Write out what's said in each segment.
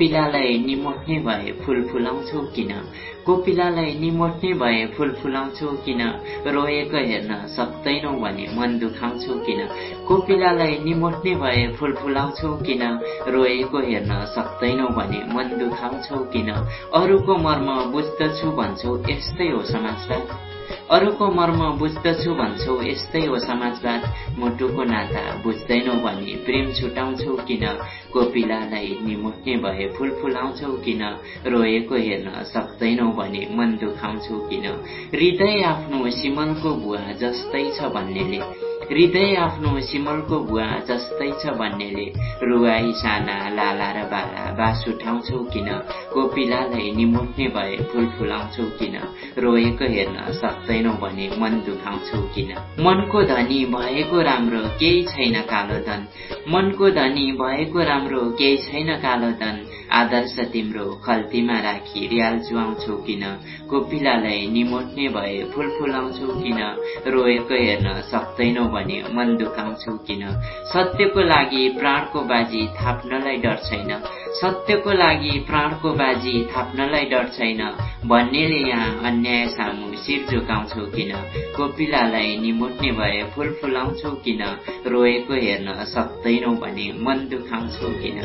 कोपिलालाई निमोट्ने भए फूल फुलाउँछौ किन? कोपिलालाई निमोट्ने भए फूल फुलाउँछौ किन? रोएको हेर्न सक्दैनौ भने मन दुखाउँछौ किन? कोपिलालाई निमोट्ने भए फूल फुलाउँछौ किन? रोएको हेर्न सक्दैनौ भने मन दुखाउँछौ किन? अरूको मर्म बुझ्दछु भन्छौ यस्तै हो समाजवाद। अरूको मर्म बुझ्दछु भन्छौ यस्तै हो समाजवाद। मुटुको नाता बुझ्दैनौ भने प्रेम छुटाउँछौ किन? कोपिलालाई निमोट्ने भए फूल फुलाउँछौ किन? रोएको हेर्न सक्दैनौ भने मन दुखाउँछौ किन? हृदय आफ्नो सिमलको बुवा जस्तै छ भन्नेले, हृदय आफ्नो सिमलको बुवा जस्तै छ भन्नेले रुवाई साना लाला र बाला बास उठाउँछौ किन? कोपिलालाई निमोट्ने भए फूल फुलाउँछौ किन? रोएको हेर्न सक्दैनौ भने मन दुखाउँछौ किन? मनको धनी भएको राम्रो केही छैन कालो धन, मनको धनी भएको राम्रो केही छैन कालो धन। आदर्श तिम्रो खल्तीमा राखी रियाल चुहाउँछौ किन? कोपिलालाई निमोट्ने भए फूल फुलाउँछौ किन? रोएको हेर्न सक्दैनौ भने मन दुखाउँछौ किन? सत्यको लागि प्राणको बाजी थाप्नलाई डर छैन, सत्यको लागि प्राणको बाजी थाप्नलाई डर छैन भन्नेले यहाँ अन्याय सामु शिर झुकाउँछौ किन? कोपिलालाई निमोट्ने भए फूल फुलाउँछौ किन? रोएको हेर्न सक्दैनौ भने मन दुखाउँछौ किन?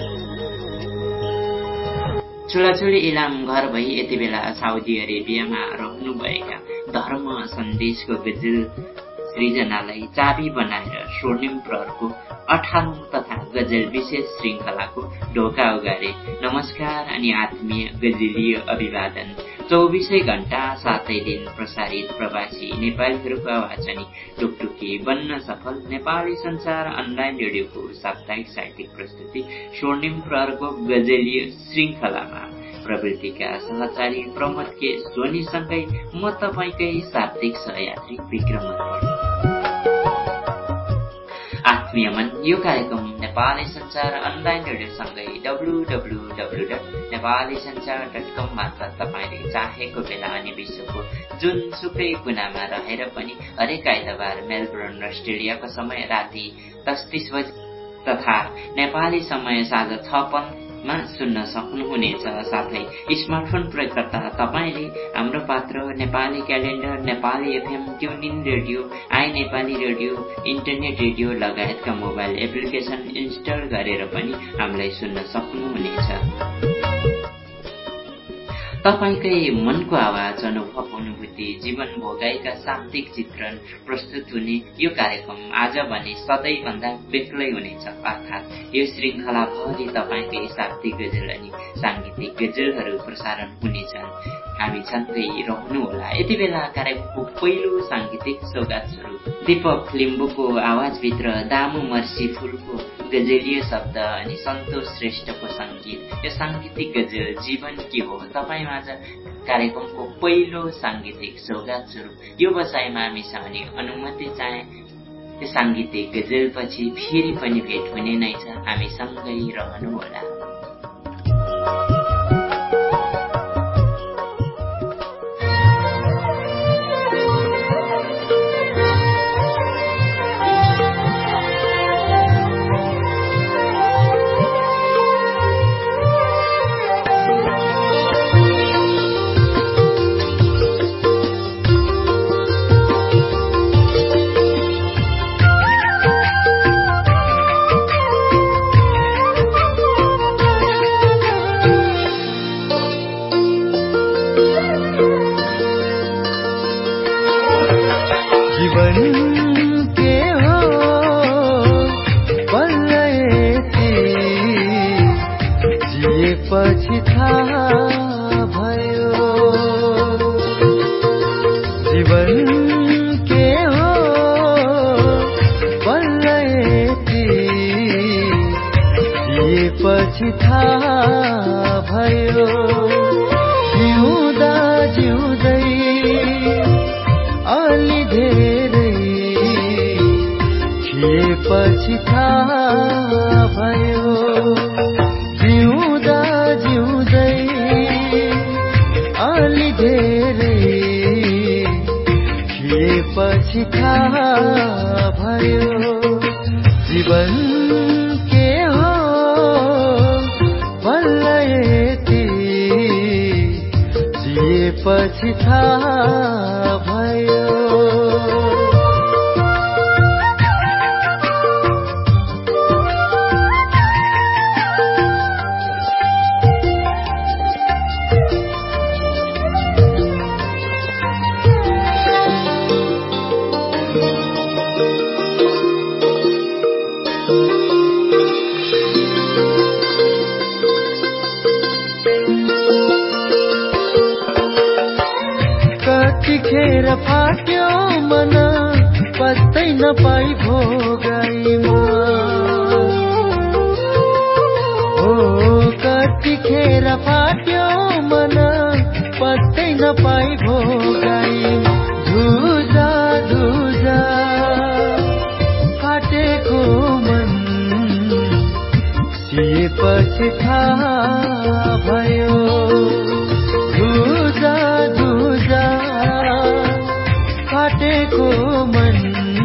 छोराछोरी इलाम घर भई यति बेला साउदी अरेबियामा रहनुभएका धर्म सन्देशको गजल सृजनालाई चाबी बनाएर स्वर्णिम प्रहरको 18औं तथा गजल विशेष श्रृङ्खलाको ढोका उगारे। नमस्कार अनि आत्मीय गजलीय अभिवादन। 24 घण्टा 7 दिन प्रसारित प्रवासी नेपालीहरूको आवाज अनि टुकटुकी बन्न सफल नेपाली संचार अनलाइन रेडियोको साप्ताहिक साहित्यिक प्रस्तुति स्वर्णिम प्रहरको गजलीय श्रृङ्खलामा प्रवृत्तिका सहचारी प्रमोद के सोनीसँगै म तपाईँकै शाब्दिक सहयात्री विक्रम। आत्मीय मन यो कार्यक्रम नेपाली संचार अनलाइन रेडियोसँगै www.nepalisanchar.com मार्फत तपाईँले चाहेको बेला अनि विश्वको जुनसुकै कुनामा रहेर पनि हरेक आइतबार मेलबर्न अस्ट्रेलियाको समय राति 10:30 बजे तथा नेपाली समय साँझ 6:05 मा सुन्न सक्नुहुनेछ। साथै स्मार्टफोन प्रयोगकर्ता तपाईँले हाम्रो पात्र Nepali calendar, Nepali FM, TuneIn radio, I Nepali radio, internet radio लगायतका मोबाइल एप्लिकेसन इन्स्टल गरेर पनि हामीलाई सुन्न सक्नुहुनेछ। तपाईकै मनको आवाज, अनुभव, अनुभूति, जीवन भोगाइका शाब्दिक चित्रण प्रस्तुत हुने यो कार्यक्रम आज भने सधैँ भन्दा बेग्लै हुनेछ। अर्थात् यो श्रृङ्खलाभरि तपाईँकै शाब्दिक गजल अनि साङ्गीतिक गजलहरू प्रसारण हुनेछन्। हामी सँगै रहनुहोला। यति बेला कार्यक्रमको पहिलो साङ्गीतिक सौगात स्वरूप दीपक लिम्बुको आवाजभित्र दामु मर्सी फुलको गजलीय शब्द अनि सन्तोष श्रेष्ठको सङ्गीत यो साङ्गीतिक गजल जीवन के हो तपाईँमाझ कार्यक्रमको पहिलो साङ्गीतिक सौगात स्वरूप यो बसाइमा हामीसँग अनुमति चाहे यो साङ्गीतिक गजलपछि फेरि पनि भेट हुने नै छ। हामी सँगै रहनुहोला। जीवन के हो बल्ल जिएपछि थाहा भयो कतिखेर फाट्यो मन पत्तै नपाई भोगाइमा हो कतिखेर फाट्यो मन पत्तै नपाई भोगाइमा धुजा धुजा फाटेको मन सिएपछि थाहा भयो धुजा धुजा फाटेको मन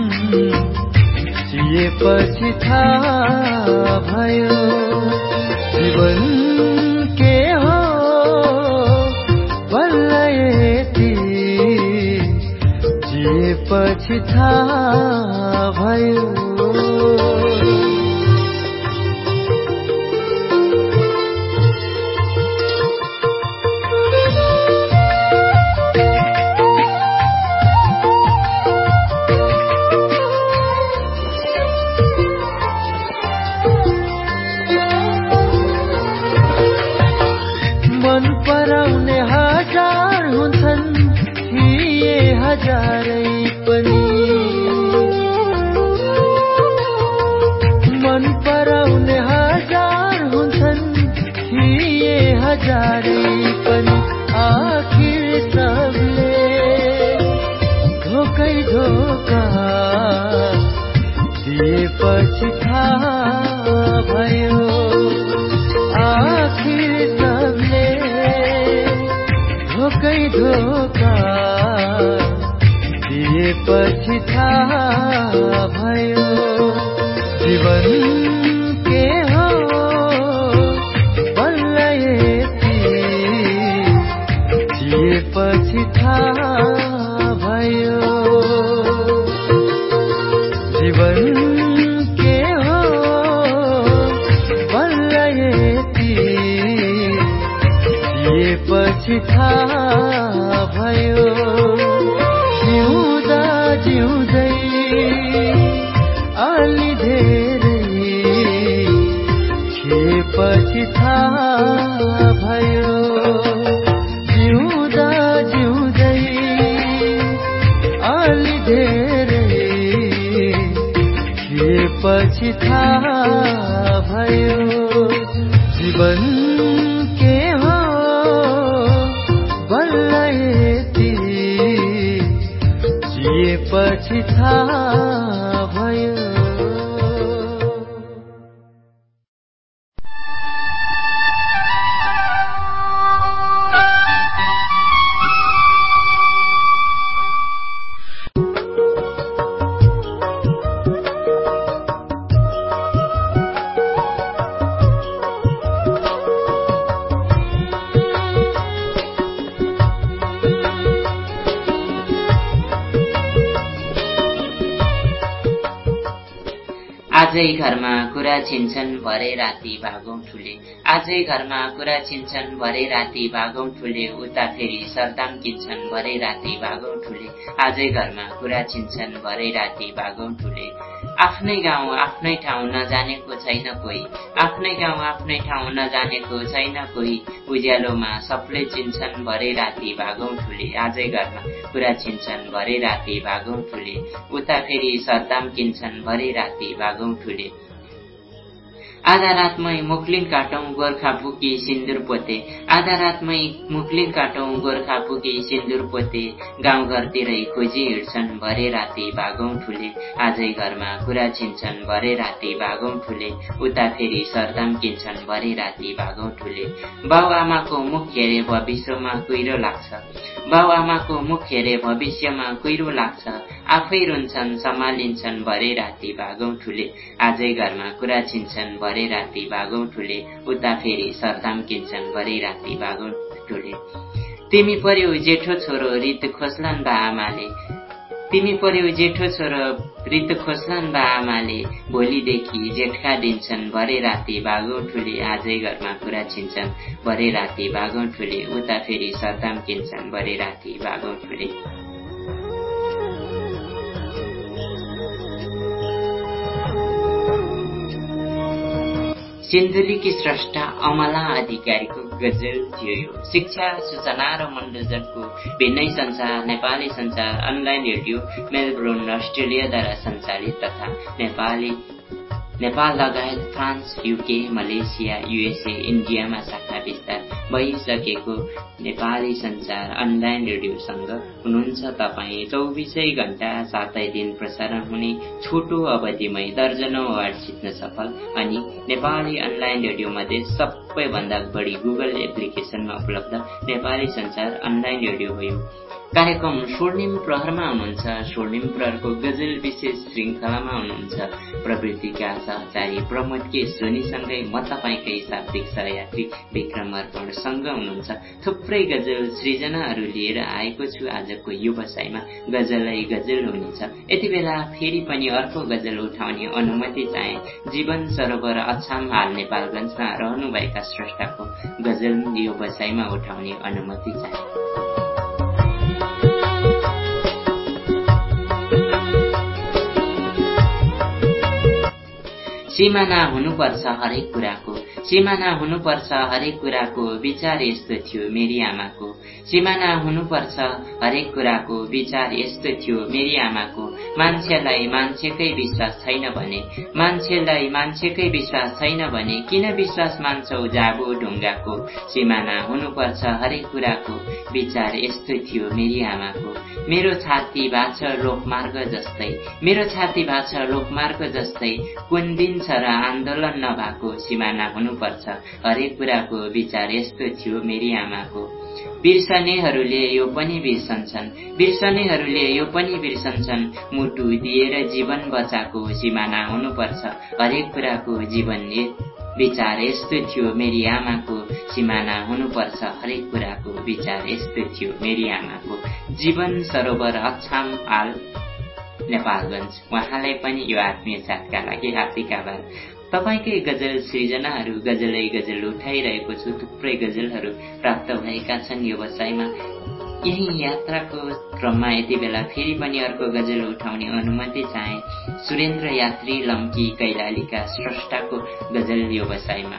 सिएपछि थाहा भयो जीवन के हो बल्ल यति जिएपछि थाहा भयो हजारै पनि मन पराउने हजार हुन्छन् थिए हजारै पनि आखिर सबले धोकै धोका दिएपछि थाहा भयो आखिर सबले धोकै धोका दिएपछि थाहा भयो जीवन के हो बल्ल यति जिएपछि थाहा भयो जीवन के हो बल्ल यति जिएपछि थाहा भयो जिउँदा जिउँदै अलि धेरै खेपछि थाहा भयो जिउँदा जिउँदै अलि धेरै खेपछि थाहा भयो जीवन के हो बल्ल यति जिएपछि थाहा भयो आजै घरमा कुरा छिन्छन् भरे राति भागौं ठुले आजै घरमा कुरा छिन्छन् भरे राति भागौं ठुले उता फेरि सरदाम किन्छन् भरे राति भागौं ठुले आजै घरमा कुरा छिन्छन् भरे राति भागौं ठुले आफ्नै गाउँ आफ्नै ठाउँ नजानेको छैन कोही आफ्नै गाउँ आफ्नै ठाउँ नजानेको छैन कोही उज्यालोमा सबले चिन्छन् भरे राति भागौं ठुले आजै घरमा कुरा छिन्छन् भरे राति भागौं ठुले उता फेरि सरदाम किन्छन् भरे राति भागौं ठुले आधा रातमै मुखलिन काटौं गोर्खा पुगी सिन्दुर पोते आधा रातमै मुखलिन काटौं गोर्खा पुगी सिन्दुर पोते गाउँघरतिरै खोजी हिँड्छन् भरे राति भागौं ठुले आजै घरमा कुरा छिन्छन् भरे राति भागौं ठुले उता फेरि सरदाम किन्छन् भरे राति भागौं ठुले बाउ आमाको मुख हेरे भविष्यमा कुहिरो लाग्छ बाउ आमाको मुख हेरे भविष्यमा कुहिरो लाग्छ आफै रुन्छन् सम्हालिन्छन् भरे राति भागौं ठुले आजै घरमा कुरा छिन्छन् भरे राति भागौं ठुले उता फेरि सरदाम किन्छन् भरे राति भागौं ठुले तिमी पर्यौ जेठो छोरो रित खोस्लान् बा आमाले, तिमी पर्यौ जेठो छोरो रित खोस्लान् बा आमाले, भोलिदेखि जेठका दिन्छन् भरे राति भागौं ठुले आजै घरमा कुरा छिन्छन्, भरे राति भागौं ठुले उता फेरि सद्दाम किन्छन्, भरे राति भागौं ठुले। सिन्धुलीकी स्रष्टा अमला अधिकारीको गजल थियो यो। शिक्षा, सूचना र मनोरञ्जनको भिन्नै संचार नेपाली संचार अनलाइन रेडियो मेलबोर्न अस्ट्रेलियाद्वारा सञ्चालित तथा नेपाल लगायत फ्रान्स, युके, मलेसिया, युएसए, इन्डियामा शाखा विस्तार भइसकेको नेपाली संचार अनलाइन रेडियोसँग हुनुहुन्छ तपाईँ। 24 घण्टा 7 दिन प्रसारण हुने छोटो अवधिमै दर्जनौं अवार्ड जित्न सफल अनि नेपाली अनलाइन रेडियो मध्ये सबैभन्दा बढी गुगल एप्लिकेसनमा उपलब्ध नेपाली संचार अनलाइन रेडियो हो। कार्यक्रम स्वर्णिम प्रहरमा हुनुहुन्छ। स्वर्णिम प्रहरको गजल विशेष श्रृङ्खलामा हुनुहुन्छ प्रवृत्तिका सहचारी प्रमोद के सोनीसँगै म तपाईँकै शाब्दिक सहयात्री विक्रम अर्पणसँग हुनुहुन्छ। थुप्रै गजल सृजनाहरू लिएर आएको छु। आजको यो बसाइमा गजलै गजल हुनेछ। यति बेला फेरि पनि अर्को गजल उठाउने अनुमति चाहे। जीवन सरोवर अछाम हाल नेपालगञ्जमा रहनुभएका स्रष्टाको गजल यो बसाइमा उठाउने अनुमति चाहे। सीमाना हुनुपर्छ हरेक कुराको, सीमाना हुनुपर्छ हरेक कुराको, विचार यस्तो थियो मेरी आमाको। सीमाना हुनुपर्छ हरेक कुराको, विचार यस्तो थियो मेरी आमाको। मान्छेलाई मान्छेकै विश्वास छैन भने, मान्छेलाई मान्छेकै विश्वास छैन भने किन विश्वास मान्छौ जाबो ढुङ्गाको। सीमाना हुनुपर्छ हरेक कुराको, विचार यस्तो थियो मेरी आमाको। मेरो छाती भाछ लोकमार्ग जस्तै, मेरो छाती भाछ लोकमार्ग जस्तै, कुन दिन छ र आन्दोलन नभएको। सीमाना हुनुपर्छ हरेक कुराको, विचार यस्तो थियो मेरी आमाको। बिर्सनेहरूले यो पनि बिर्सन्छन्, बिर्सनेहरूले यो पनि बिर्सन्छन्, मुटु दिएर जीवन बचाएको। सीमाना हुनुपर्छ हरेक कुराको, जीवन विचार यस्तो थियो मेरी आमाको। सीमाना हुनुपर्छ हरेक कुराको, विचार यस्तो थियो मेरी आमाको। जीवन सरोवर अछाम हाल नेपालगञ्ज। उहाँलाई पनि यो आत्मीय साथका लागि हार्दिक आभार। तपाईकै गजल सृजनाहरू गजलै गजल उठाइरहेको छु। थुप्रै गजलहरू प्राप्त भएका छन् यो बसाइमा। यही यात्राको क्रममा यति बेला फेरि पनि अर्को गजल उठाउने अनुमति चाहे। सुरेन्द्र यात्री लम्की कैलालीका स्रष्टाको गजल यो बसाइमा।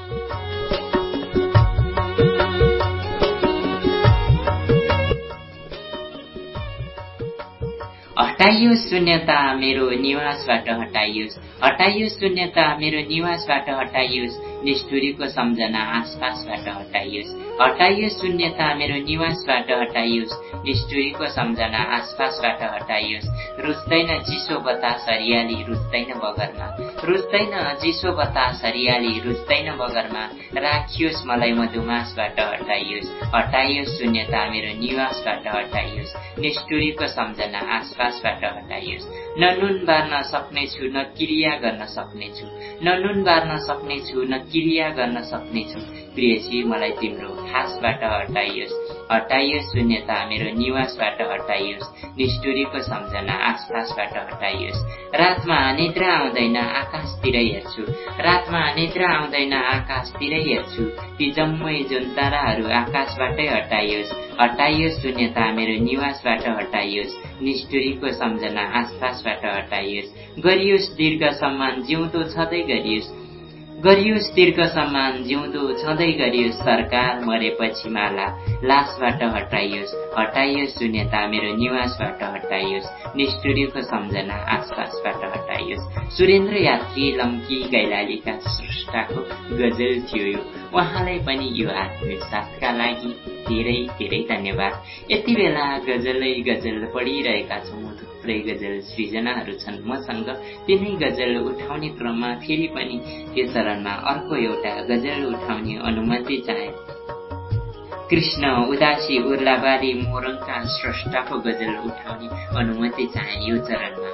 हटाइयोस् शून्यता मेरो निवासबाट हटाइयोस्, हटाइयोस् शून्यता मेरो निवासबाट हटाइयोस्, निष्ठुरीको सम्झना आसपासबाट हटाइयोस्, हटाइयोस् शून्यता मेरो निवासबाट हटाइयोस्, निष्ठुरीको सम्झना आसपासबाट हटाइयोस्। रुच्दैन चिसो बतास हरियाली रुच्दैन बगरमा, रुच्दैन चिसो बतास हरियाली रुच्दैन बगरमा, राखियोस् मलाई मधुमासबाट हटाइयोस्, हटाइयोस् शून्यता मेरो निवासबाट हटाइयोस्, निष्ठुरीको सम्झना आसपासबाट हटाइयोस्। न नुन बार्न सक्नेछु न क्रिया गर्न सक्नेछु, न नुन बार्न सक्नेछु न क्रिया गर्न सक्नेछु, प्रियसी मलाई तिम्रो खासबाट हटाइयोस्, हटाइयोस् शून्यता मेरो निवासबाट हटाइयोस्, निष्ठुरीको सम्झना आसपासबाट हटाइयोस्। रातमा निद्रा आउँदैन आकाशतिरै हेर्छु, रातमा निद्रा आउँदैन आकाशतिरै हेर्छु, ती जम्मै जुन ताराहरू आकाशबाटै हटाइयोस्, हटाइयोस् शून्यता मेरो निवासबाट हटाइयोस्, निष्ठुरीको सम्झना आसपासबाट हटाइयोस्। गरियोस् दीर्घ सम्मान जिउँदो छँदै गरियोस्, गरियोस् दीर्घ सम्मान जिउँदो छँदै गरियोस्, सरकार मरेपछि माला लासबाट हटाइयोस्, हटाइयोस् शून्यता मेरो निवासबाट हटाइयोस्, निष्ठुरीको सम्झना आसपासबाट हटाइयोस्। सुरेन्द्र यात्री लम्की कैलालीका स्रष्टाको गजल थियो यो। उहाँलाई पनि यो आत्मीय साथका लागि धेरै धेरै धन्यवाद। यति बेला गजलै गजल पढिरहेका छौँ। थुप्रै गजल सृजनाहरू छन् मसँग। तिनै गजल उठाउने क्रममा फेरि पनि त्यो चरणमा अर्को एउटा गजल उठाउने अनुमति चाहे। कृष्ण उदासी उर्लाबारी मोरङका स्रष्टाको गजल उठाउने अनुमति चाहे यो चरणमा।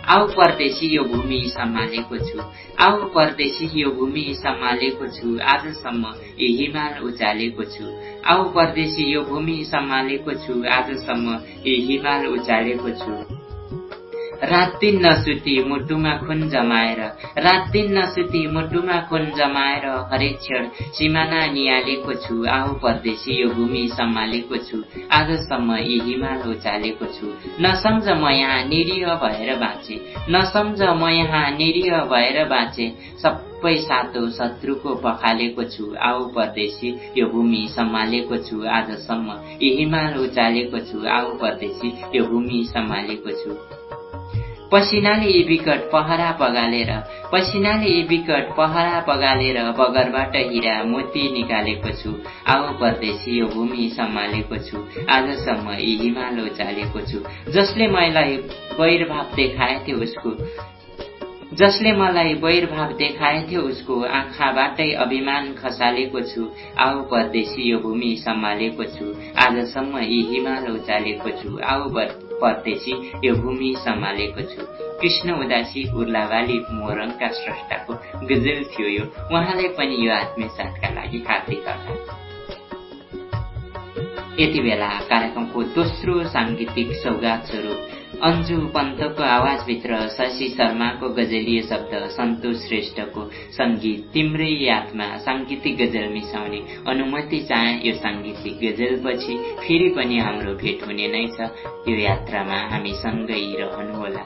आऊ परदेशी यो भूमि सम्हालेको छु, आऊ परदेशी यो भूमि सम्हालेको छु, आजसम्म यी हिमाल उचालेको छु, आऊ परदेशी यो भूमि सम्हालेको छु, आजसम्म यी हिमाल उचालेको छु। रात दिन नसुती मुटुमा खुन जमाएर, रात दिन नसुती मुटुमा खुन जमाएर हरेक क्षण सिमाना निहालेको छु, आऊ परदेशी यो भूमि सम्हालेको छु, आजसम्म यी हिमाल उचालेको छु। नसम्झ म यहाँ निरीह भएर बाँचे, नसम्झ म यहाँ निरीह भएर बाँचे, सबै सातो शत्रुको पखालेको छु, आऊ परदेशी यो भूमि सम्हालेको छु, आजसम्म यी हिमाल उचालेको छु, आऊ परदेशी यो भूमि सम्हालेको छु। पसिनाले यी विकट पहरा पगालेर, पसिनाले यी विकट पहरा पगालेर बगरबाट हिरा मोती निकालेको छु, आऊ परदेशी यो भूमि सम्हालेको छु, आजसम्म यी हिमाल उचालेको छु। जसले मलाई वैरभाव देखाएथ्यो उसको, जसले मलाई वैरभाव देखाएथ्यो उसको आँखाबाटै अभिमान खसालेको छु, आऊ परदेशी यो भूमि सम्हालेको छु, आजसम्म यी हिमाल उचालेको छु, आऊ परदेशी यो भूमि सम्हालेको छु। कृष्ण उदासी उर्लावाली मोरङका स्रष्टाको गजल थियो यो। उहाँलाई पनि यो आत्मीयसाथका लागि हार्दिक आभार। यति बेला कार्यक्रमको दोस्रो सांगीतिक सौगात स्वरूप अन्जु पन्तको आवाजभित्र शशि शर्माको गजलीय शब्द सन्तोष श्रेष्ठको संगीत तिम्रै यादमा सांगीतिक गजल मिसाउने अनुमति चाहे। यो सांगीतिक गजलपछि फेरि पनि हाम्रो भेट हुने नै छ। यो यात्रामा हामी सँगै रहनुहोला।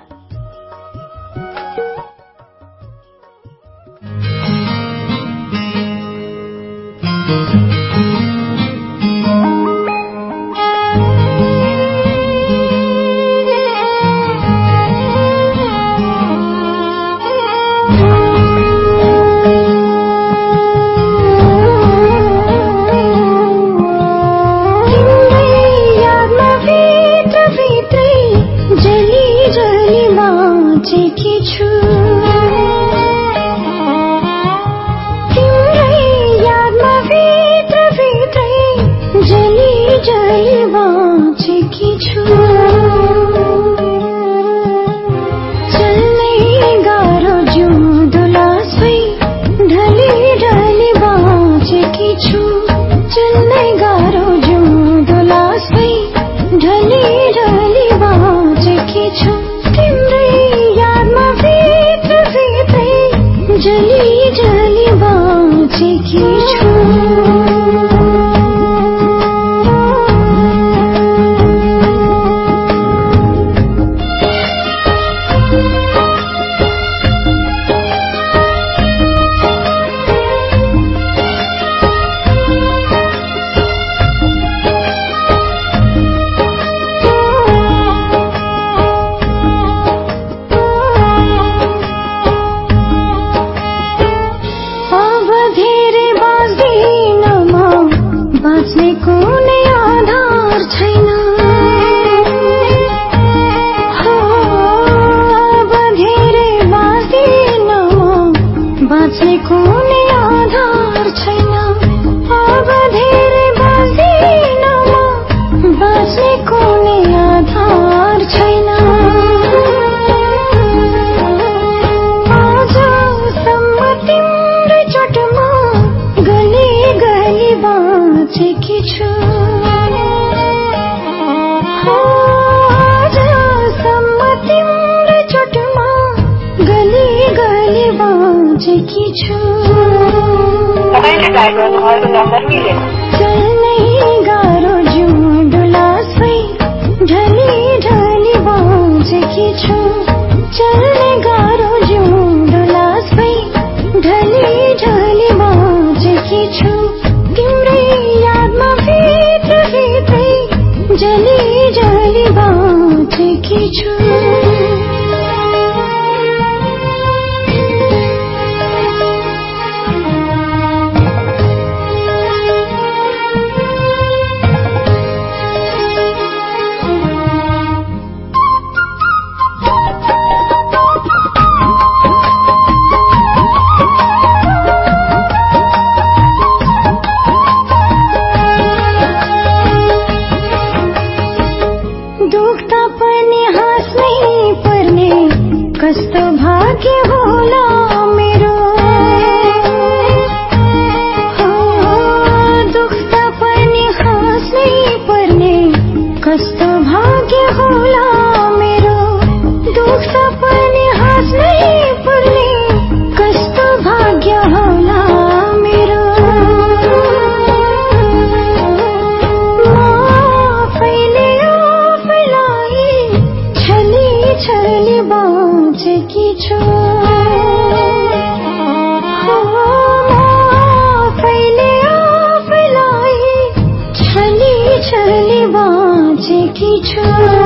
बाँचेकी छु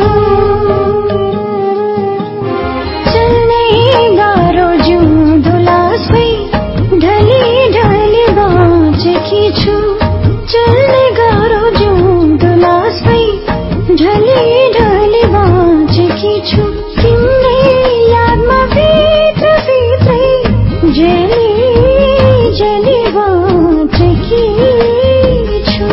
चल्ने गाह्रो जिउँदो लासै ढली ढली बाँचेकी छु चल्ने गाह्रो जिउँदो लासै ढली ढली बाँचेकी छु तिम्रै यादमा भित्र भित्रै जली जली बाँचेकी छु।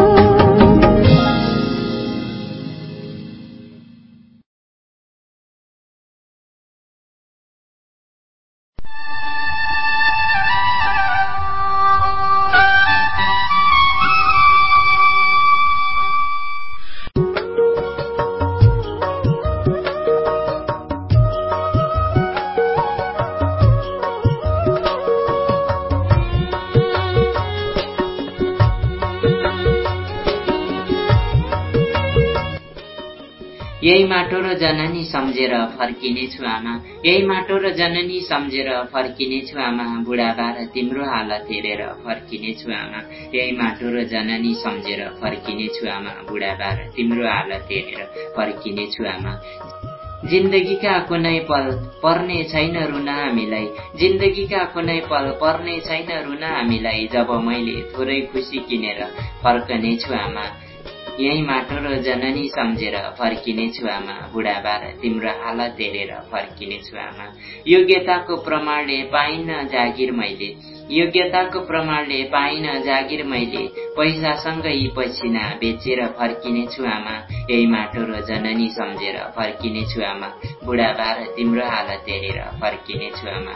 यही माटो र जननी सम्झेर फर्किनेछु आमा यही माटो र जननी सम्झेर फर्किनेछु आमा बुढाबा र तिम्रो हालत हेरेर फर्किनेछु आमा यही माटो र जननी सम्झेर फर्किनेछु आमा बुढाबा र तिम्रो हालत हेरेर फर्किनेछु आमा जिन्दगीका कुनै पल पर्ने छैन रुन हामीलाई जिन्दगीका कुनै पल पर्ने छैन रुन हामीलाई जब मैले थोरै खुसी किनेर फर्कनेछु आमा यही माटो र जननी सम्झेर फर्किनेछु आमा बुढाबा र तिम्रो हालत हेरेर फर्किनेछु आमा योग्यताको प्रमाणले पाइन जागिर मैले योग्यताको प्रमाणले पाइन जागिर मैले पैसासँगै पसिना बेचेर फर्किनेछु आमा यही माटो र जननी सम्झेर फर्किनेछु आमा बुढाबा र तिम्रो हालत हेरेर फर्किनेछु आमा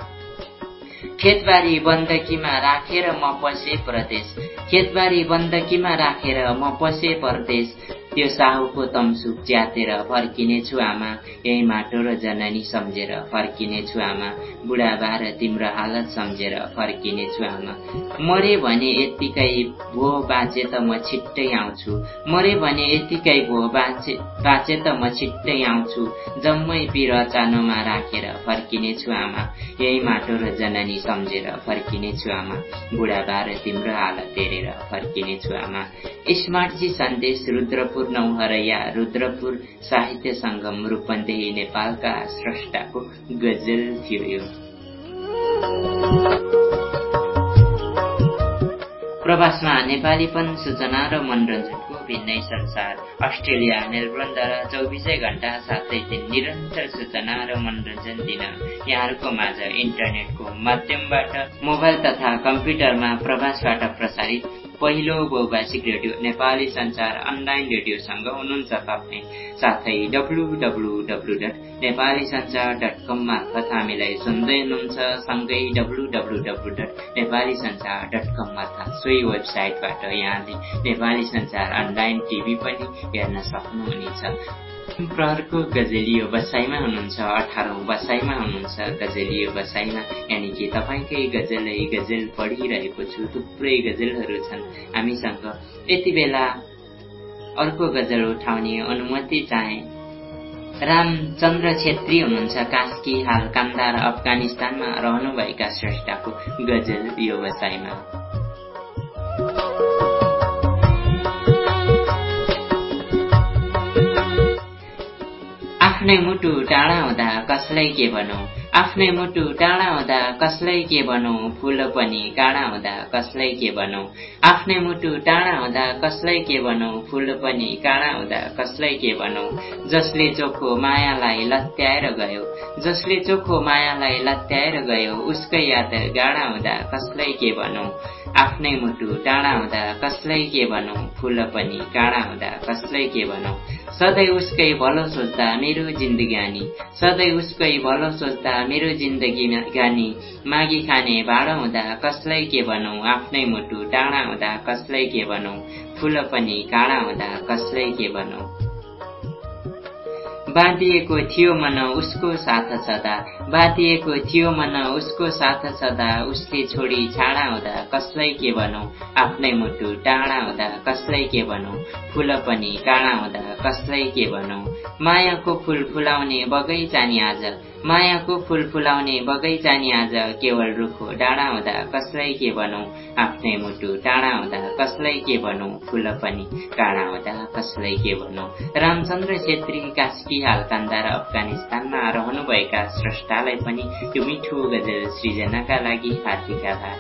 खेतबारी बन्दकीमा राखेर म पसे परदेश खेतबारी बन्दकीमा राखेर म पसे परदेश त्यो साहुको तमसुक च्यातेर फर्किनेछु आमा यही माटो र जननी सम्झेर फर्किनेछु आमा बुढाबा र तिम्रो हालत सम्झेर फर्किनेछु आमा मरे भने यत्तिकै भो बाँचे त म छिट्टै आउँछु मरे भने यत्तिकै भो बाँचे त म छिट्टै आउँछु जम्मै पिर चानोमा राखेर फर्किनेछु आमा यही माटो र जननी सम्झेर फर्किनेछु आमा बुढाबा र तिम्रो हालत हेरेर फर्किनेछु आमा स्मार्टजी सन्देश रुद्रपुर नौहरैया रुद्रपुर साहित्य संगम रूपन्देही नेपालका स्रष्टाको गजल थियो यो। प्रवासमा नेपालीपन सूचना र मनोरञ्जनको भिन्नै संसार अस्ट्रेलिया मेलबर्नद्वारा 24 घण्टा 7 दिन निरन्तर सूचना र मनोरञ्जन दिन यहाँहरूको माझ इन्टरनेटको माध्यमबाट मोबाइल तथा कम्प्युटरमा प्रवासबाट प्रसारित पहिलो बहुभाषिक रेडियो नेपाली संचार अनलाइन रेडियोसँग हुनुहुन्छ तपाईँ साथै www.nepalisanchar.com मार्फत हामीलाई सुन्दै हुनुहुन्छ सँगै www.nepalisanchar.com मार्फत सोही वेबसाइटबाट यहाँले नेपाली संचार अनलाइन टिभी पनि हेर्न सक्नुहुनेछ। प्रहरको गजलियो बसाइमा हुनुहुन्छ 18औं बसाइमा हुनुहुन्छ गजलियो बसाइमा यानि कि तपाईकै गजलै गजल पढिरहेको छु थुप्रै गजलहरू छन् हामीसँग यति बेला अर्को गजल उठाउने अनुमति चाहे रामचन्द्र छेत्री हुनुहुन्छ कास्की हाल कान्दार अफगानिस्तानमा रहनुभएका श्रेष्ठको गजल यो बसाइमा। आफ्नै मुटु टाढा हुँदा कसलाई के भनौं आफ्नै मुटु टाढा हुँदा कसलाई के भनौं फूल पनि काँडा हुँदा कसलाई के भनौं आफ्नै मुटु टाढा हुँदा कसलाई के भनौं फूल पनि काँडा हुँदा कसलाई के भनौं जसले चोखो मायालाई लत्याएर गयो जसले चोखो मायालाई लत्याएर गयो उसकै याद गाडा हुँदा कसलाई के भनौं आफ्नै मुटु टाढा हुँदा कसलाई के भनौं फूल पनि काँडा हुँदा कसलाई के भनौं सधैँ उसकै भलो सोच्दा मेरो जिन्दगानी सधैँ उसकै भलो सोच्दा मेरो जिन्दगी गानी मागी खाने भाडो हुँदा कसलाई के भनौं आफ्नै मुटु टाढा हुँदा कसलाई के भनौं फूल पनि काँडा हुँदा कसलाई के भनौं बाँधिएको थियो मन उसको साथ सदा बाँधिएको थियो मन उसको साथ सदा उसले छोडी छाडा हुँदा कसलाई के भनौं आफ्नै मुटु टाढा हुँदा कसलाई के भनौं फूल पनि काँडा हुँदा कसलाई के भनौं मायाको फूल फुलाउने बगैँचा नि आज मायाको फूल फुलाउने बगैँचा नि आज केवल रुखो डाँडा हुँदा कसलाई के भनौं आफ्नै मुटु टाढा हुँदा कसलाई के भनौं फूल पनि काँडा हुँदा कसलाई के भनौं। रामचन्द्र छेत्री कास्की हाल कान्दार अफगानिस्तानमा रहनुभएका स्रष्टालाई पनि यो मिठो गजल सृजनाका लागि हार्दिक आभार।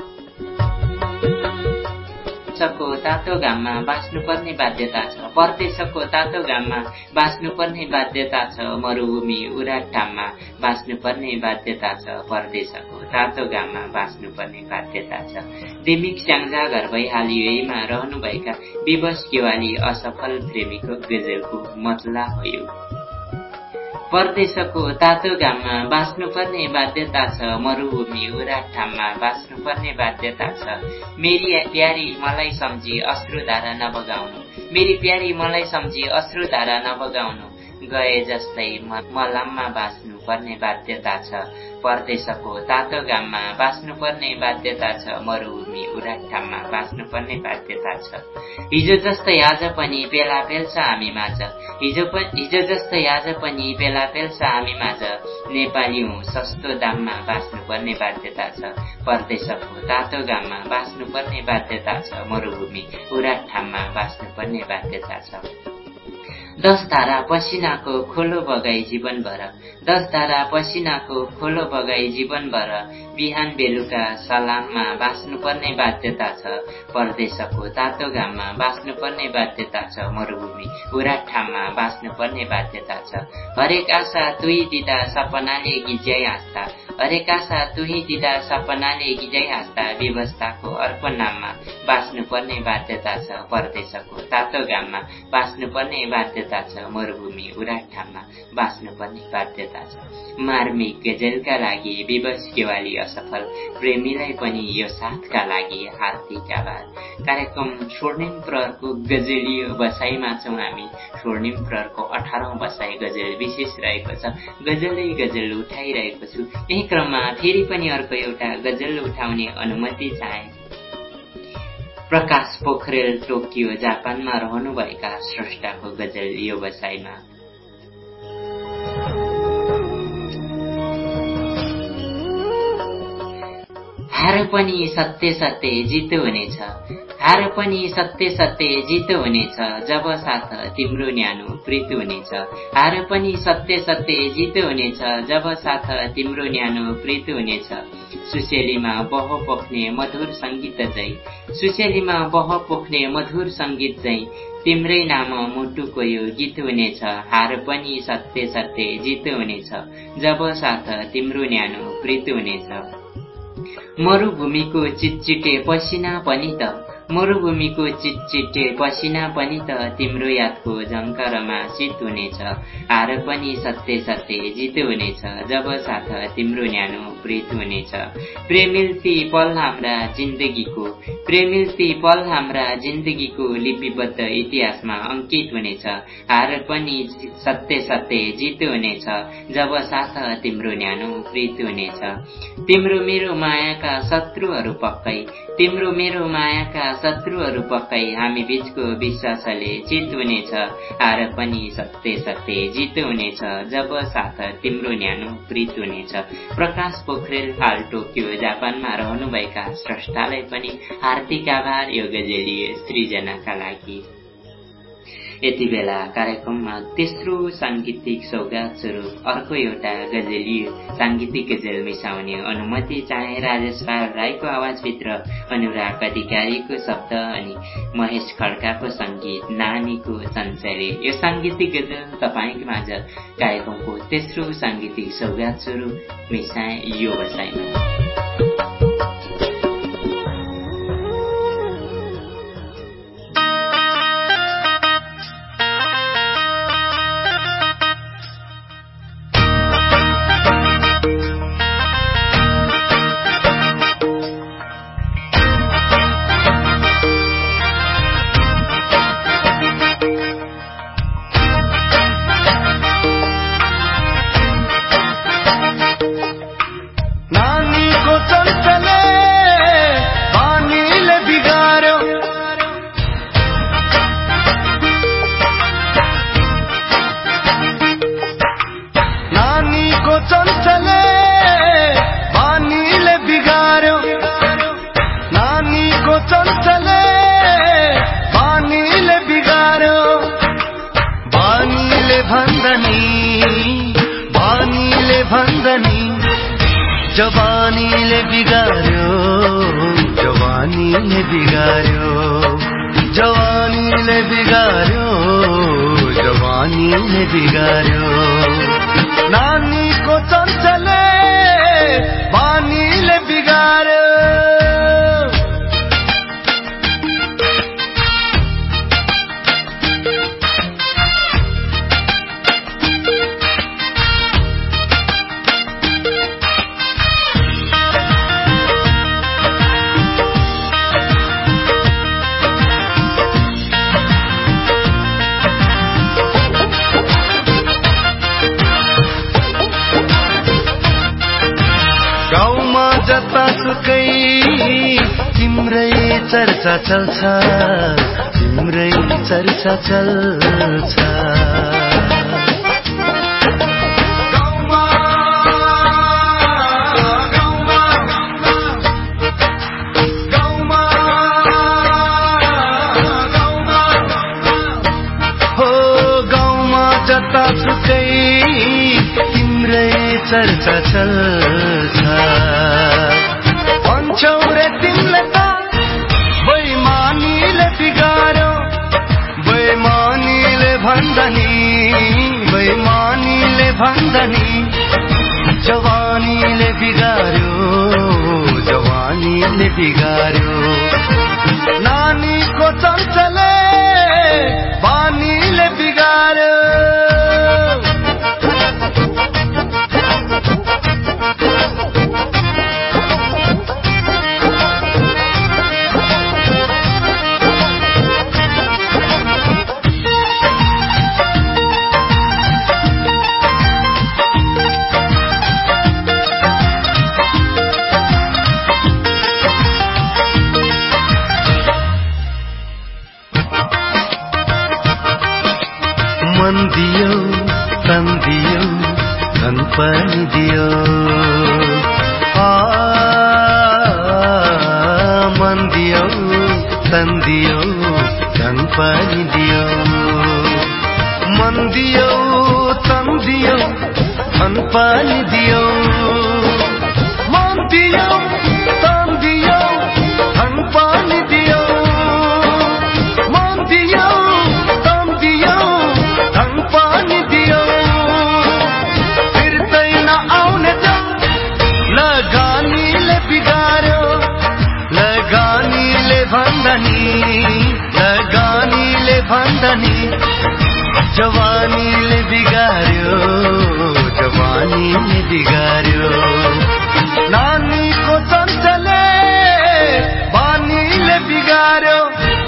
परदेशको तातो घाममा बाँच्नुपर्ने बाध्यता छ, परदेशको तातो घाममा बाँच्नुपर्ने बाध्यता छ, मरुभूमि उराठाममा बाँच्नुपर्ने बाध्यता छ, परदेशको तातो घाममा बाँच्नुपर्ने बाध्यता छ। दिमिक स्याङ्जा घर भइहाल्यो यहीमा रहनुभएका विवश गेवाली असफल प्रेमीको गजलको मतला हो यो। परदेशको तातो घाममा बाँच्नुपर्ने बाध्यता छ, मरुभूमि उराठाममा बाँच्नुपर्ने बाध्यता छ। मेरी प्यारी मलाई सम्झी अश्रुधारा नबगाउनु, मेरी प्यारी मलाई सम्झी अश्रुधारा नबगाउनु, गए जस्तै मलममा बाँच्नु पर्ने बाध्यता छ। परदेशको तातो घाममा बाँच्नुपर्ने बाध्यता छ, मरुभूमि उराठाममा बाँच्नुपर्ने बाध्यता छ। हिजो जस्तै आज पनि बेला पेल्छ हामी माझ, हिजो जस्तै आज पनि बेला पेल्छ हामी माझ, नेपाली हूँ सस्तो दाममा बाँच्नुपर्ने बाध्यता छ। परदेशको तातो घाममा बाँच्नुपर्ने बाध्यता छ, मरुभूमि उराठाममा बाँच्नुपर्ने बाध्यता छ। 10 धारा पसिनाको खोलो बगाई जीवनभर, 10 धारा पसिनाको खोलो बगाई जीवनभर, बिहान बेलुका सलाममा बाँच्नुपर्ने बाध्यता छ। परदेशको तातो घाममा बाँच्नुपर्ने बाध्यता छ, मरुभूमि उराठाममा बाँच्नुपर्ने बाध्यता छ। हरेक आशा तुही दिँदा सपनाले गिज्याइ हाँस्दा, हरेक आशा तुही दिँदा सपनाले गिज्याइ हाँस्दा, व्यवस्थाको अर्को नाममा बाँच्नुपर्ने बाध्यता छ। परदेशको तातो घाममा बाँच्नुपर्ने बाध्यता छ, मरुभूमि उराठाममा बाँच्नुपर्ने बाध्यता छ। मार्मिक गजलका लागि विवश गेवाली असफल प्रेमीलाई पनि यो साथका लागि हार्दिक आभार। कार्यक्रम स्वर्णिम प्रहरको गजलीय बसाइमा छौं हामी। स्वर्णिम प्रहरको 18औं बसाइ गजल विशेष रहेको छ। गजलै गजल उठाइरहेको छु। यही क्रममा फेरि पनि अर्को एउटा गजल उठाउने अनुमति चाहे। प्रकाश पोखरेल टोकियो जापानमा रहनुभएका स्रष्टाको गजल यो बसाइमा। हार पनि सत्य सत्य जित हुनेछ, हार पनि सत्य सत्य जित हुनेछ, जब साथ तिम्रो न्यानो प्रीत हुनेछ। हार पनि सत्य सत्य जित हुनेछ, जब साथ तिम्रो न्यानो प्रीत हुनेछ। सुसेलीमा बह पोख्ने मधुर संगीत झै, सुसेलीमा बह पोख्ने मधुर संगीत झै, तिम्रै नाम मुटुको यो गीत हुनेछ। हार पनि सत्य सत्य जित हुनेछ, जब साथ तिम्रो न्यानो प्रीत हुनेछ। मरुभूमिको चिटचिटे पसिना पनि त, मरुभूमिको चिटचिटे पसिना पनि त, तिम्रो यादको झङ्कारमा शीत हुनेछ। हार पनि सत्य सत्य जित हुनेछ, जब साथ तिम्रो न्यानो प्रीत हुनेछ। प्रेमिल्ती पल हाम्रा जिन्दगीको, प्रेमिल्ती पल हाम्रा जिन्दगीको लिपिबद्ध इतिहासमा अंकित हुनेछ। हार पनि सत्य सत्य जित हुनेछ, जब साथ तिम्रो न्यानो प्रीत हुनेछ। तिम्रो मेरो मायाका शत्रुहरू पक्कै, तिम्रो मेरो मायाका शत्रुहरू पक्कै, हामी बीचको विश्वासले जित हुनेछ। हार पनि सत्य सत्य जित हुनेछ, जब साथ तिम्रो न्यानो प्रीत हुनेछ। प्रकाश पोखरेल हाल टोकियो जापानमा रहनुभएका स्रष्टालाई पनि हार्दिक आभार यो गजलीय सृजनाका लागि। यति बेला कार्यक्रममा तेस्रो सांगीतिक सौगात स्वरूप अर्को एउटा गजलीय सांगीतिक गजल मिसाउने अनुमति चाहे। राजेश पाल राईको आवाजभित्र अनुराग अधिकारीको शब्द अनि महेश खड्काको संगीत, नानीको चञ्चले। यो सांगीतिक गजल तपाईको माझ कार्यक्रमको तेस्रो सांगीतिक सौगात स्वरूप मिसाए यो बसाइमा। नानी नानीको चञ्चले बानीले बिगार्यो बानीले भन्दनी जवानीले बिगार्यो जवानीले बिगार्यो जवानीले बिगार्यो जवानीले बिगार्यो नानीको चञ्चले बानीले बिगार्यो तिम्रै चर्चा चल्छ तिम्रै चर्चा चल्छ हो गाउँमा जतासुकै तिम्रै चर्चा चल्छ भन्छौरे तिमीले त बैमानीले बिगार्यो बैमानीले भन्दनी जवानीले बिगार्यो जवानीले बिगार्यो नानीको चञ्चले बानीले बिगार्यो मन दियो तन दियो धन पनि दियो मन दियो तन दियो धन पनि दियो मन दियो तन दियो धन पनि दियो मन दियो तन दियो धन पनि दियो मन दियो तन दियो धन पनि दियो फिर्तै नआउने त लगानीले बिगार्यो लगानीले भन्दनी जवानीले बिगार्यो जवानीले बिगार्यो नानीको चञ्चले बानीले बिगार्यो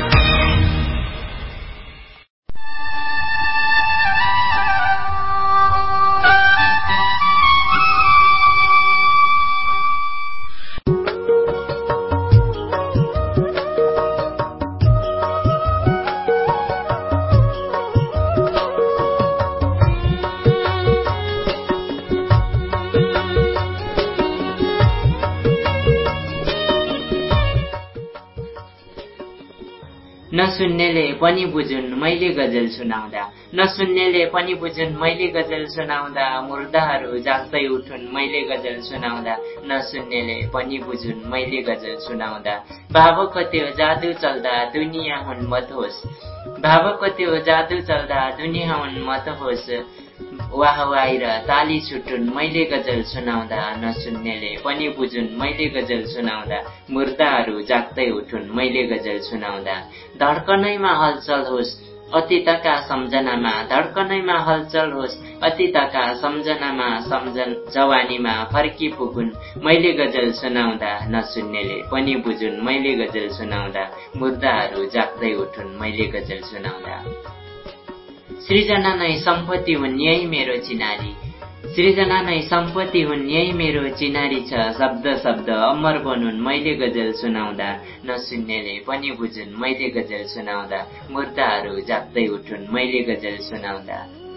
नसुन्नेले पनि बुझुन् मैले गजल सुनाउँदा नसुन्नेले पनि बुझुन् मैले गजल सुनाउँदा मुर्दाहरू जाग्दै उठुन् मैले गजल सुनाउँदा नसुन्नेले पनि बुझुन् मैले गजल सुनाउँदा भावको त्यो जादु चल्दा दुनियाँ हुन् मतहोस भावको त्यो जादु चल्दा दुनियाँ हुन् मतहोस वाहवाई र ताली छुटुन् मैले गजल सुनाउँदा नसुन्नेले पनि बुझुन् मैले गजल सुनाउँदा मुर्दाहरू जाग्दै उठुन् मैले गजल सुनाउँदा धड्कनैमा हलचल होस् अतीतका सम्झनामा धड्कनैमा हलचल होस् अतीतका सम्झनामा जवानीमा फर्की पुगुन् मैले गजल सुनाउँदा नसुन्नेले पनि बुझुन् मैले गजल सुनाउँदा मुर्दाहरू जाग्दै उठुन् मैले गजल सुनाउँदा सृजना नै सम्पत्ति हुन् यही मेरो चिनारी सृजना नै सम्पत्ति हुन् यही मेरो चिनारी छ शब्द शब्द अमर बनुन् मैले गजल सुनाउँदा नसुन्नेले पनि बुझुन् मैले गजल सुनाउँदा मुर्दाहरू जाग्दै उठुन् मैले गजल सुनाउँदा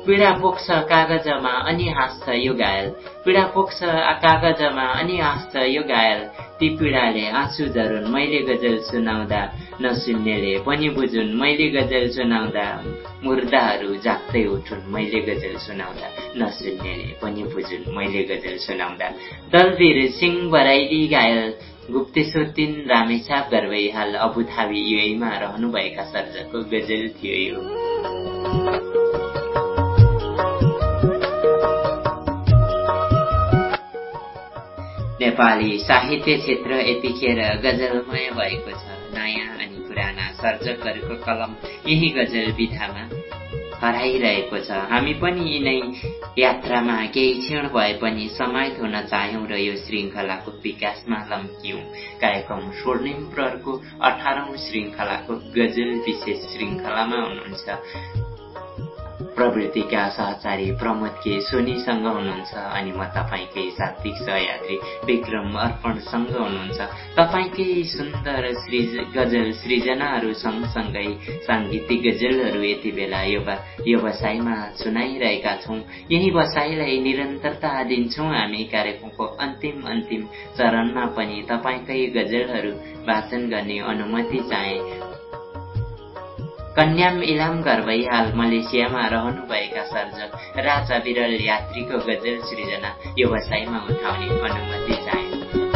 पीडा पोख्छ कागजमा अनि हाँस्छ यो घायल पीडा पोख्छ कागजमा अनि हाँस्छ यो घायल ती पीडाले आँसु झरुन् मैले गजल सुनाउँदा नसुन्नेले पनि बुझुन् मैले गजल सुनाउँदा मुर्दाहरू जाग्दै उठुन् मैले गजल सुनाउँदा नसुन्नेले पनि बुझुन् मैले गजल सुनाउँदा दलवीर सिंह बराइली घायल गुप्तेश्वर 3 रामेछाप गर्वै हाल अबुधाबी युएईमा रहनुभएका सर्जकको गजल थियो यो। नेपाली साहित्य क्षेत्र यतिखेर गजलमय भएको छ। नयाँ अनि पुराना सर्जकहरूको कलम यही गजल विधामा हराइरहेको छ। हामी पनि यिनै यात्रामा केही क्षण भए पनि समाहित हुन चाह्यौं र यो श्रृङ्खलाको विकासमा लम्कियौं। कार्यक्रम स्वर्णिम प्रहरको 18औं श्रृङ्खलाको गजल विशेष श्रृङ्खलामा हुनुहुन्छ प्रवृत्तिका सहचारी प्रमोद के सोनीसँग हुनुहुन्छ अनि म तपाईकै सात्विक सहयात्री विक्रम अर्पणसँग हुनुहुन्छ। तपाईकै सुन्दर गजल सृजनाहरू सँगसँगै सांगीतिक गजलहरू यति बेला यो बसाइमा सुनाइरहेका छौं। यही बसाइलाई निरन्तरता दिन्छौं हामी। कार्यक्रमको अन्तिम चरणमा पनि तपाईकै गजलहरू वाचन गर्ने अनुमति चाहे। कन्याम इलाम गर्वै हाल मलेसियामा रहनुभएका सर्जक राजा विरल यात्रीको गजल सृजना यो बसाइमा उठाउने अनुमति चाहे।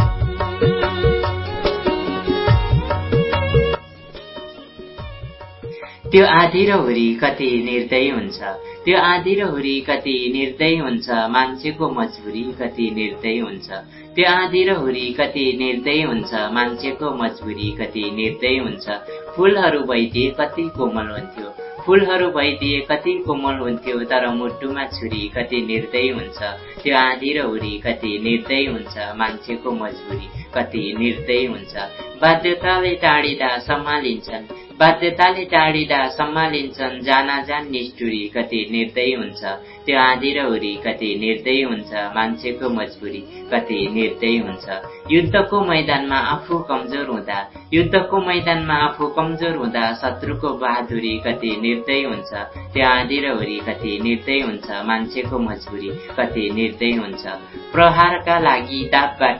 त्यो आधी र हुरी कति निर्दयी हुन्छ त्यो आधी र हुरी कति निर्दयी हुन्छ मान्छेको मजबुरी कति निर्दयी हुन्छ त्यो आधी र हुरी कति निर्दयी हुन्छ मान्छेको मजबुरी कति निर्दयी हुन्छ फूलहरू भइदिए कति कोमल हुन्थ्यो फूलहरू भइदिए कति कोमल हुन्थ्यो तर मुटुमा छुरी कति निर्दयी हुन्छ त्यो आधी र हुरी कति निर्दयी हुन्छ मान्छेको मजबुरी कति निर्दयी हुन्छ बाध्यताले टाढिँदा सम्हालिन्छन् जान निष्ठुरी कति निर्दयी हुन्छ त्यो आधी र हुरी कति निर्दयी हुन्छ मान्छेको मजबुरी कति निर्दयी हुन्छ युद्धको मैदानमा आफू कमजोर हुँदा शत्रुको बहादुरी कति निर्दयी हुन्छ त्यो आधी र हुरी कति निर्दयी हुन्छ मान्छेको मजबुरी कति निर्दयी हुन्छ प्रहारका लागि दापबाट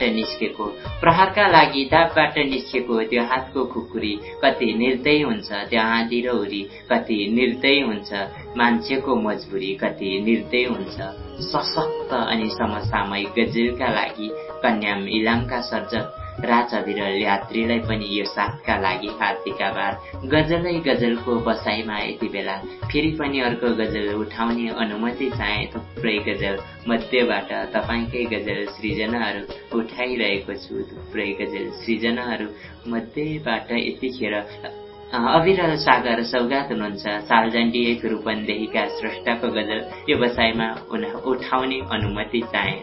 निस्केको त्यो हातको खुकुरी कति निर्दयी हुन्छ त्यो आधी र हुरी कति निर्दयी हुन्छ मान्छेको मजबुरी कति निर्दयी हुन्छ सशक्त अनि समसामयिक गजलका लागि कन्याम इलामका सर्जक राजा विरल यात्रीलाई पनि यो साथका लागि हार्दिक आभार। गजलको बसाइमा यति बेला फेरि पनि अर्को गजल उठाउने अनुमति चाहे। थुप्रै गजल मध्येबाट तपाईकै गजल सृजनाहरू उठाइरहेको छु। थुप्रै गजल सृजनाहरू मध्येबाट यतिखेर अविरल सागर सौगात हुनुहुन्छ सालजण्डी 1 रूपन्देहीका स्रष्टाको गजल यो बसाइमा उठाउने अनुमति चाहे।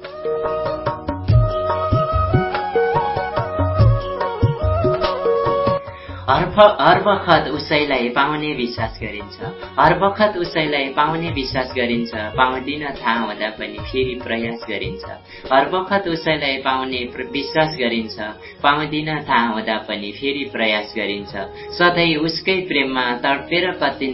हर बखत उसैलाई पाउने विश्वास गरिन्छ पाउँदिन थाहा हुँदा पनि फेरि प्रयास गरिन्छ हर बखत उसैलाई पाउने विश्वास गरिन्छ पाउँदिन थाहा हुँदा पनि फेरि प्रयास गरिन्छ सधैँ उसकै प्रेममा तडपेर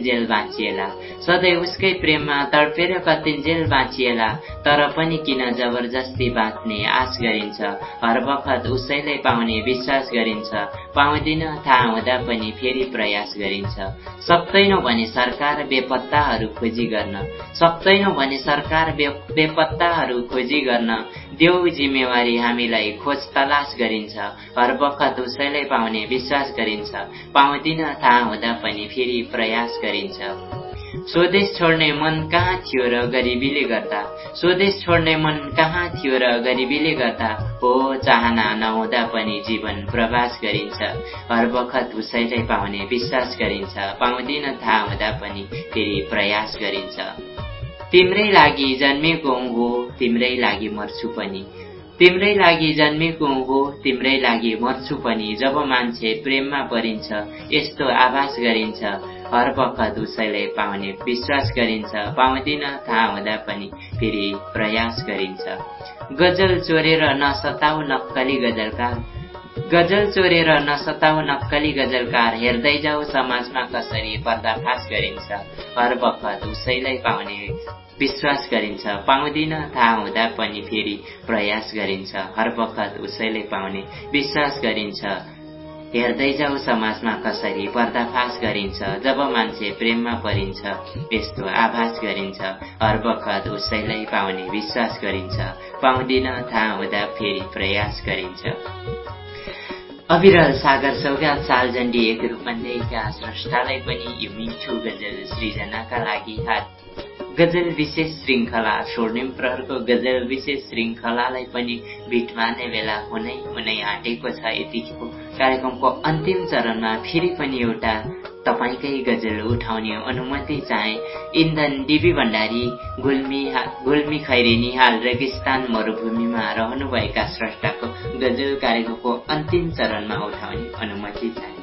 कतिन्जेल बाँचिएला तर पनि किन जबरजस्ती बाँच्ने आश गरिन्छ हर बखत उसैलाई पाउने विश्वास गरिन्छ पाउँदिन थाहा हुँदा पनि फेरि प्रयास गरिन्छ सक्दैनौ भने सरकार बेपत्ताहरू खोजी गर्न देऊ जिम्मेवारी हामीलाई खोज तलास गरिन्छ हर बखत उसैलाई पाउने विश्वास गरिन्छ पाउँदिन थाहा हुँदा पनि फेरि प्रयास गरिन्छ स्वदेश छोड्ने मन कहाँ थियो र गरिबीले गर्दा हो चाहना नहुँदा पनि जीवन प्रवास गरिन्छ हर बखत उसैलाई पाउने विश्वास गरिन्छ पाउँदिन थाहा हुँदा पनि फेरि प्रयास गरिन्छ तिम्रै लागि जन्मेको हो तिम्रै लागि मर्छु पनि जब मान्छे प्रेममा परिन्छ यस्तो आभास गरिन्छ हर बखत उसैलाई पाउने विश्वास गरिन्छ पाउँदिन थाहा हुँदा पनि फेरि प्रयास गरिन्छ गजल चोरेर नसताउ गजल चोरेर नसताउ नक्कली गजलकार, हेर्दै जाऊ समाजमा कसरी पर्दाफास गरिन्छ। हर बखत उसैलाई पाउने विश्वास गरिन्छ, पाउँदिन थाहा हुँदा पनि फेरि प्रयास गरिन्छ। हर बखत उसैलाई पाउने विश्वास गरिन्छ, हेर्दै जाऊ समाजमा कसरी पर्दाफास गरिन्छ। जब मान्छे प्रेममा परिन्छ यस्तो आभास गरिन्छ, हर बखत उसैलाई पाउने विश्वास गरिन्छ, पाउँदिन थाहा हुँदा फेरि प्रयास गरिन्छ। अविरल सागर सौगात सालजण्डी एक रूपन्देहीका स्रष्टालाई पनि यो मिठो गजल सृजनाका लागि गजल विशेष श्रृङ्खला स्वर्णिम प्रहरको गजल विशेष श्रृङ्खलालाई पनि बिट मार्ने बेला हुनै आँटेको छ। यतिको कार्यक्रमको अन्तिम चरणमा फेरि पनि एउटा तपाईकै गजल उठाउने अनुमति चाहे। इन्धन डीबी भण्डारी गुल्मी खैरेनी हाल रेगिस्तान मरुभूमिमा रहनुभएका स्रष्टाको गजल कार्यक्रमको अन्तिम चरणमा उठाउने अनुमति चाहे।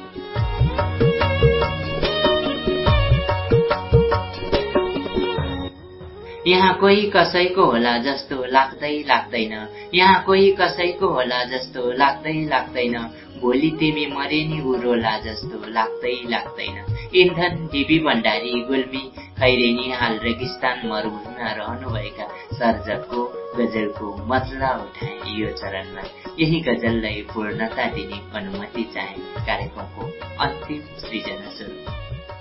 यहाँ कोही कसैको होला जस्तो लाग्दैन, यहाँ कोही कसैको होला जस्तो लाग्दैन, भोलि तिमी मरे नि उरोला जस्तो लाग्दैन। इन्धन डीबी भण्डारी गुल्मी खैरेनी हाल रेगिस्तान मरुभूमिमा रहनुभएका सर्जकको गजलको मसला उठाए यो चरणमा। यही गजललाई पूर्णता दिने अनुमति चाहे कार्यक्रमको अन्तिम सृजना स्वरूप।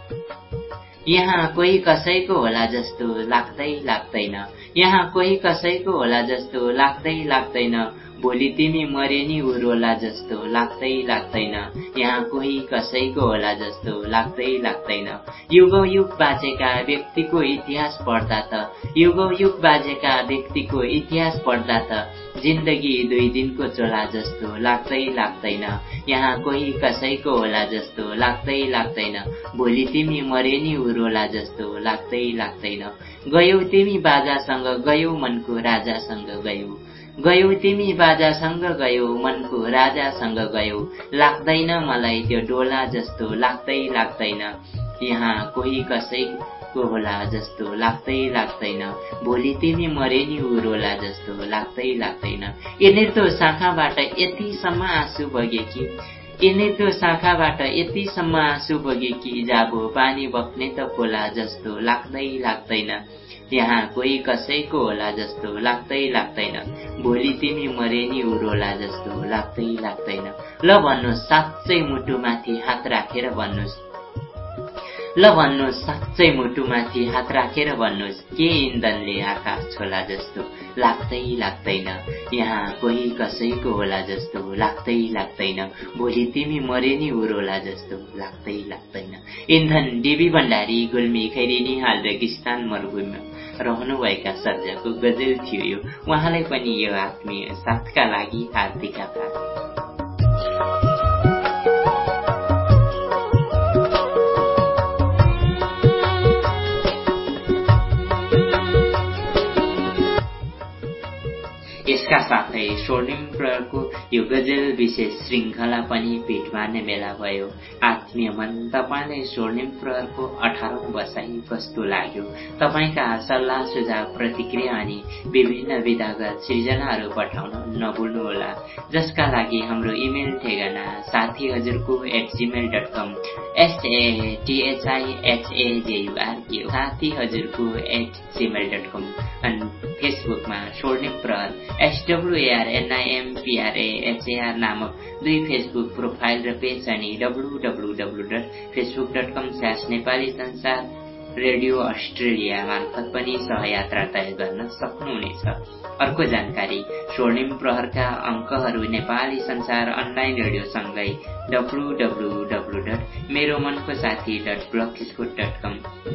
यहाँ कोही कसैको होला जस्तो लाग्दैन, यहाँ कोही कसैको होला जस्तो लाग्दैन, भोलि तिमी मरे नि उरोला जस्तो लाग्दैन। यहाँ कोही कसैको होला जस्तो लाग्दैन। युगौं युग बाँचेका व्यक्तिको इतिहास पढ्दा त, युगौं युग बाँचेका व्यक्तिको इतिहास पढ्दा त, जिन्दगी 2 दिनको चोला जस्तो लाग्दैन। यहाँ कोही कसैको होला जस्तो लाग्दैन, भोलि तिमी मरे नि उरोला जस्तो लाग्दैन। गयौ तिमी बाजासँग गयौ मनको राजासँग गयौ तिमी बाजासँग गयौ मनको राजासँग गयौ, लाग्दैन मलाई त्यो डोला जस्तो लाग्दैन। यहाँ कोही कसैको होला जस्तो लाग्दैन, भोलि तिमी मरे नि उरोला जस्तो लाग्दैन। ए निर्दोष शाखाबाट यतिसम्म आँसु बगे कि, ए निर्दोष शाखाबाट यतिसम्म आँसु बगे कि, जाबो पानी बग्ने त खोला जस्तो लाग्दैन। यहाँ कोही कसैको होला जस्तो लाग्दैन, भोलि तिमी मरे नि उरोला जस्तो लाग्दैन। ल भन्नुहोस् साँच्चै मुटुमाथि हात राखेर भन्नुहोस्, ल भन्नुहोस् साँच्चै मुटुमाथि हात राखेर भन्नुहोस्, के इन्धनले आकाश छोला जस्तो लाग्दैन। यहाँ कोही कसैको होला जस्तो लाग्दैन, भोलि तिमी मरे नि उरोला जस्तो लाग्दैन। इन्धन डीबी भण्डारी गुल्मी खैरेनी हाल रेगिस्तान मरुभूमिमा रहनुभएका सर्जकको गजल थियो यो। उहाँलाई पनि यो आत्मीय साथका लागि हार्दिक आभार। यसका साथै स्वर्णिम प्रहरको यो गजल विशेष श्रृङ्खला पनि भेट मार्ने बेला भयो। आत्मीय मन, तपाईलाई स्वर्णिम प्रहरको 18औं बसाइ कस्तो लाग्यो? तपाईका सल्लाह सुझाव प्रतिक्रिया अनि विभिन्न विधागत सृजनाहरू पठाउन नभुल्नुहोला, जसका लागि हाम्रो इमेल ठेगाना साथीहजुरको@gmail.com sathihajurko@gmail.com अनि फेसबुकमा स्वर्णिम प्रहर SWARNIMPRAHAR नामक 2 फेसबुक प्रोफाइल र पेज अनि www.facebook.com/नेपाली संसार रेडियो अस्ट्रेलिया मार्फत पनि सहयात्रा तय गर्न सक्नुहुनेछ। अर्को जानकारी, स्वर्णिम प्रहरका अङ्कहरू नेपाली संसार अनलाइन रेडियोसँगै www.meromankosathi.blogspot.com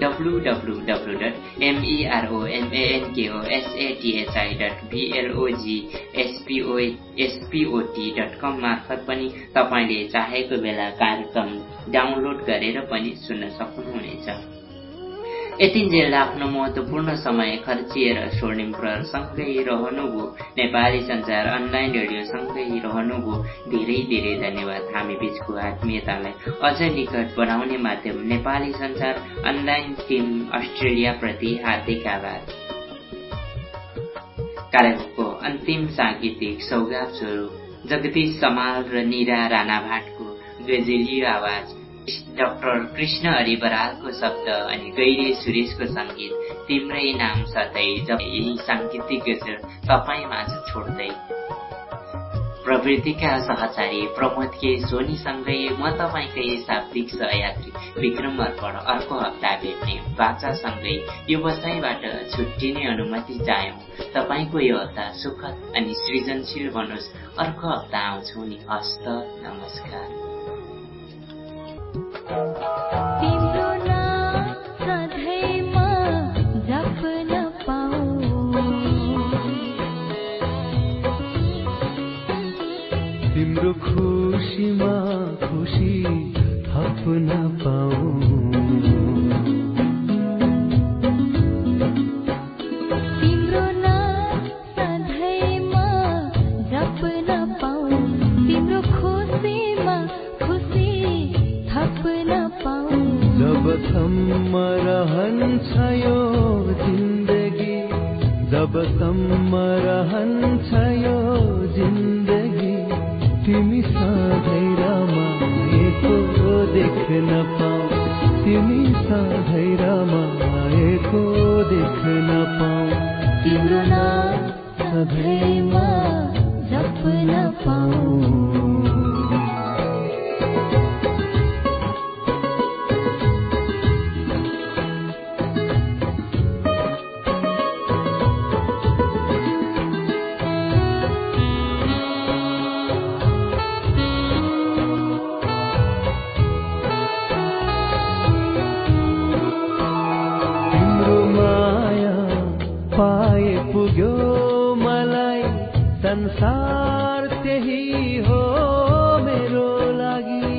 www.meromankosathi.blogspot.com मार्फत पनि तपाईले चाहेको बेला कार्यक्रम डाउनलोड गरेर पनि सुन्न सक्नुहुनेछ। यतिन्जेल आफ्नो महत्वपूर्ण समय खर्चिएर स्वर्णिम प्रहरसँगै रहनुभयो, नेपाली संचार अनलाइन रेडियोसँगै रहनुभयो, धेरै धेरै धन्यवाद। हामी बीचको आत्मीयतालाई अझ निकट बनाउने माध्यम नेपाली संचार अनलाइन टिम अस्ट्रेलिया प्रति हार्दिक आभार। कार्यक्रमको अन्तिम साङ्गीतिक सौगात स्वरूप जगदीश समाल र निरा राणा भाटको गजलियो आवाज, डाक्टर कृष्ण हरि बरालको शब्द अनि गैरे सुरेशको संगीत तिम्रै नाम सधैँ जब यही सांगीतिक गजल तपाईँ माझ छोड्दै। प्रवृत्तिका सहचारी प्रमोद के सोनीसँगै म तपाईँकै शाब्दिक सहयात्री विक्रम अर्पण अर्को हप्ता भेट्ने बाचासँगै यो बसाइबाट छुट्टिने अनुमति चाह्यौं। तपाईँको यो हप्ता सुखद अनि सृजनशील बनोस्। अर्को हप्ता आउँछौं नि। हस्त नमस्कार। तिम्रो नाम सधैँमा जप्न पाऊँ, तिम्रो खुसीमा खुसी थप्न पाऊँ, तिम्रो नाम सधैँमा जप्न पाऊँ, तिम्रो खुसीमा खुसी थप्न पाऊँ। जबसम्म रहन्छ यो जिन्दगी, जबसम्म रहन्छ यो जिन्दगी, तिमी सधैँ रमाएको देख्न पाऊँ, तिमी सधैँ रमाएको देख्न पाऊँ, तिम्रो नाम सधैँमा जप्न पाऊँ। पाए पुग्यो मलाई संसार त्यही हो मेरो लागि,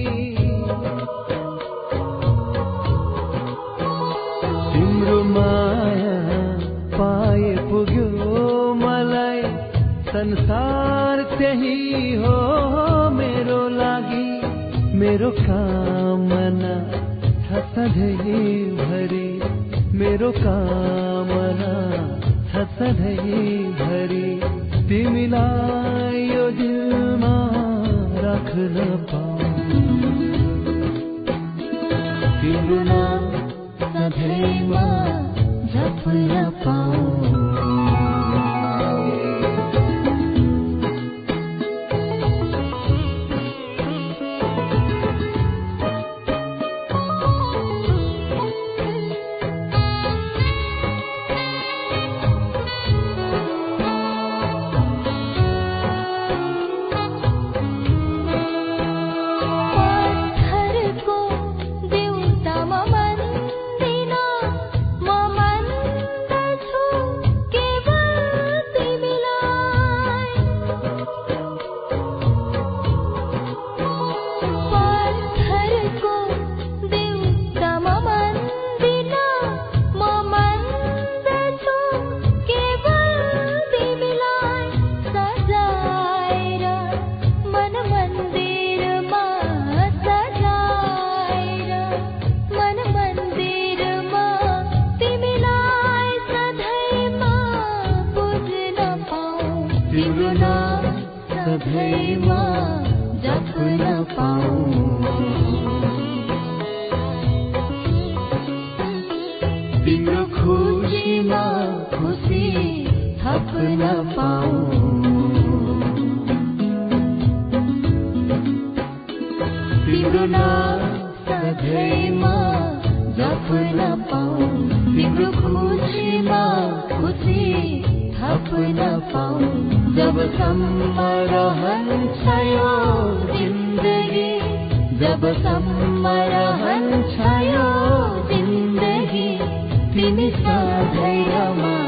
तिम्रो माया पाए पुग्यो मलाई संसार त्यही हो मेरो लागि। मेरो कामना छ सधैँ भरि, मेरो कामना छ सधैँ भरि, तिमीलाई यो दिलमा राख्न पाऊँ, तिम्रो नाम सधैँमा जप्न पाऊँ। तिम्रो खुसीमा खुसी थप्न पाऊँ, तिम्रो नाम सधैँमा जप्न पाऊँ, तिम्रो खुसीमा खुसी थप्न पाऊँ। जबसम्म रहन्छ यो जिन्दगी, जबसम्म रहन्छ यो जिन्दगी, तिमी सधैँ रमा